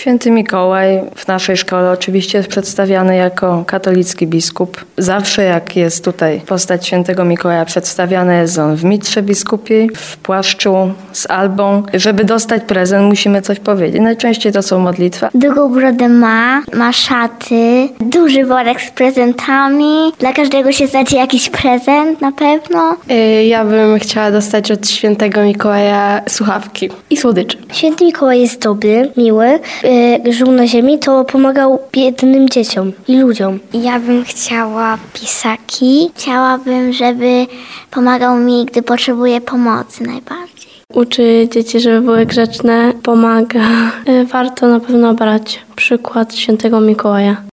Święty Mikołaj w naszej szkole oczywiście jest przedstawiany jako katolicki biskup. Zawsze jak jest tutaj postać Świętego Mikołaja przedstawiana, jest on w mitrze biskupiej, w płaszczu z albą. Żeby dostać prezent, musimy coś powiedzieć. Najczęściej to są modlitwa. Długą brodę ma szaty, duży worek z prezentami. Dla każdego się znajdzie jakiś prezent na pewno. Ja bym chciała dostać od Świętego Mikołaja słuchawki i słodycze. Święty Mikołaj jest dobry, miły. Żył na ziemi, to pomagał biednym dzieciom i ludziom. Ja bym chciała pisaki. Chciałabym, żeby pomagał mi, gdy potrzebuję pomocy najbardziej. Uczy dzieci, żeby były grzeczne, pomaga. Warto na pewno brać przykład Świętego Mikołaja.